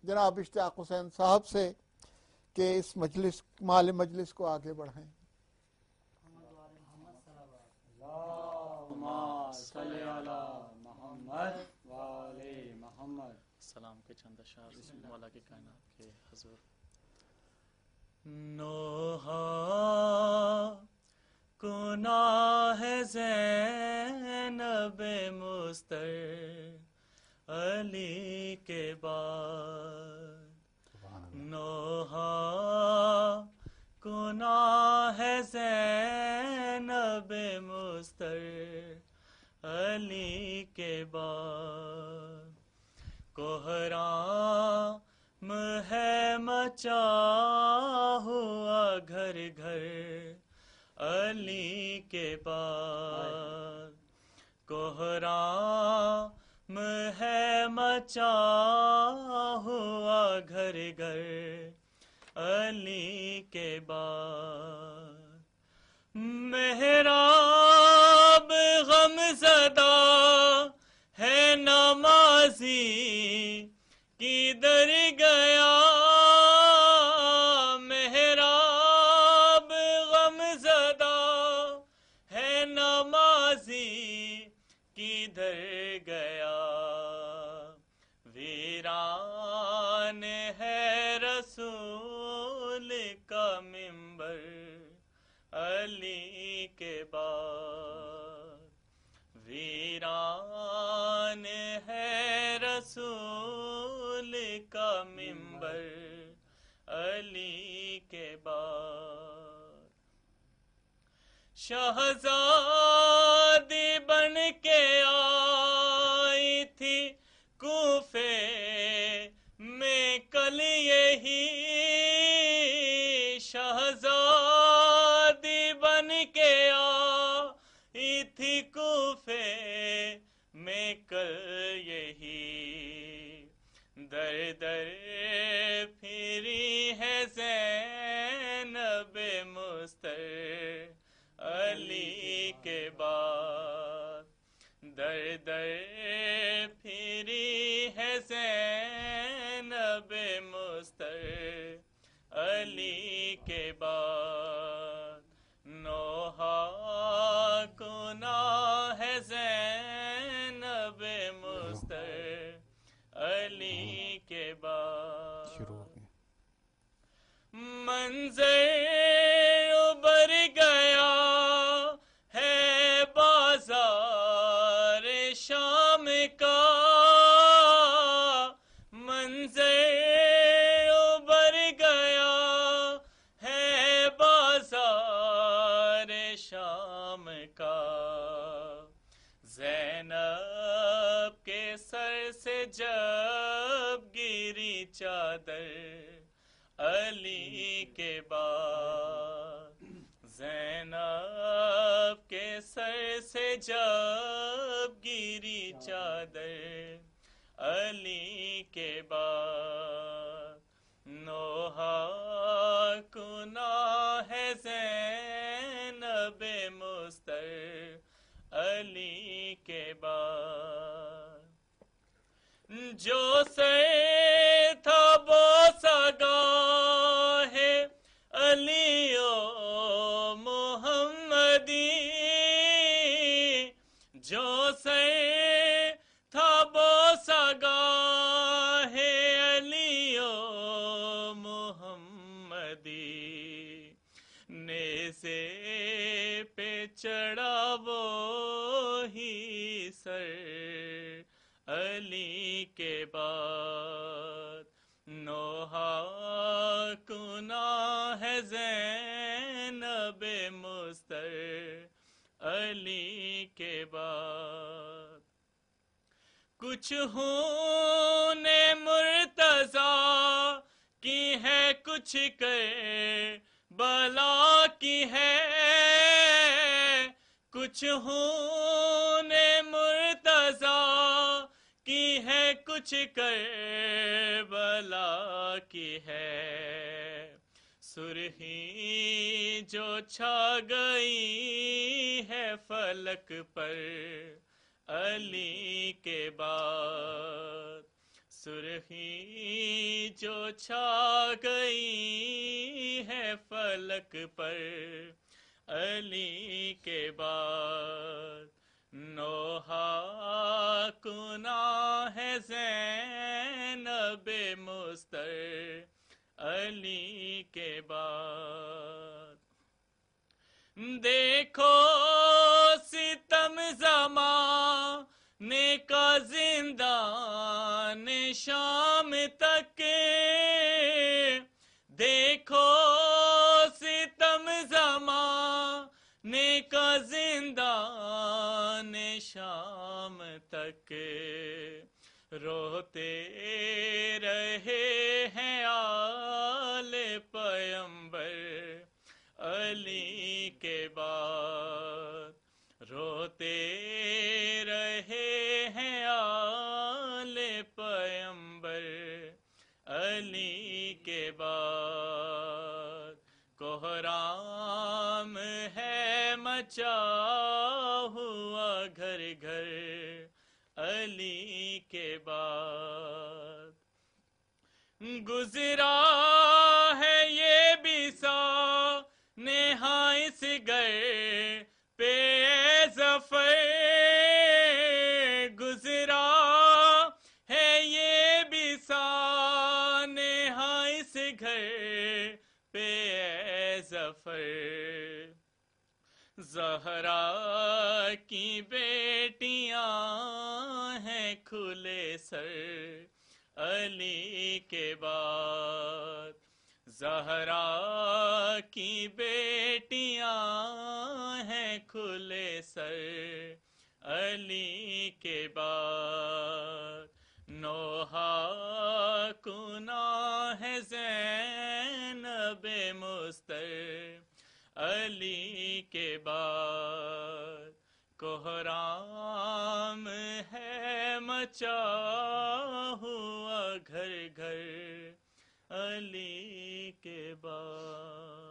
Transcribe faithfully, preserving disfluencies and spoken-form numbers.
جناب اشتیاق حسین صاحب سے کہ اس مجلس مال مجلس کو آگے بڑھائیں. سلام کے چند اشعار مولا کی کائنات کے حضور. نوحہ گناہ زینب مستر علی کے بعد، نوحہ گناہ زینب مستر علی کے بعد، کوہرام ہے مچا ہوا گھر گھر علی کے بعد، کوہرام ہے مچا ہوا گھر گھر علی کے بعد، محراب غم زدہ ہے نمازی کدھر گیا، محراب غم زدہ ہے نمازی کدھر گیا، ویران ہے رسول کا منبر علی کے بعد، ویران ہے رسول کا منبر علی کے بعد، شہزادی بن کے آئی تھی کوفے میں کل یہی، شہزادی بن کے آئی تھی کوفے میں کل یہی، در در پھری ہے زینب مستر علی کے بعد، در در پھری ہے زینب مستر علی کے بعد، نوحہ گناہ ہے زینب مستر علی کے بعد، منظر ابھر گیا ہے بازار شام کا، منظر ابھر گیا ہے بازار شام کا، زینب کے سر سے جب گری چادر علی کے بعد، زینب کے سر سے جب گری چادر علی کے بعد، نوحہ گناہ ہے زینب مستر علی کے بعد، جو سے تھا بوسہ گاہ علی و محمدی، جو سے تھا بوسہ گاہ علی و محمدی، نیزے پہ چڑھا وہی سر علی کے بعد، نوحہ گناہ ہے زینب مستر علی کے بعد، کچھ ہون مرتضیٰ کی ہے کچھ کربلا کی ہے، کچھ ہون مرتضیٰ کی ہے کچھ کربلا کی ہے، سرخی جو چھا گئی ہے فلک پر علی کے بعد، سرخی جو چھا گئی ہے فلک پر علی کے بعد، نوحہ کنا ہے زینب مستر علی کے بعد۔ دیکھو ستم زمانے کا زندان شام تک، دیکھو ستم زمانے کا زندان شام تک، روتے رہے ہیں آل پیمبر علی کے بعد، روتے رہے ہیں آل پیمبر علی کے بعد۔ کوہرام ہے مچا ہوا گھر گھر علی کے بعد، گزرا ہے یہ بھی سانحہ اس گھر پہ ظفر، گزرا ہے یہ بھی سانحہ اس گھر پہ ظفر، زہرا کی بیٹیاں ہیں کھلے سر علی کے بعد، زہرا کی بیٹیاں ہیں کھلے سر علی کے بعد، نوحہ کنا ہے زینب مستر علی کے بعد، کوہرام ہے مچا ہوا گھر گھر علی کے بعد۔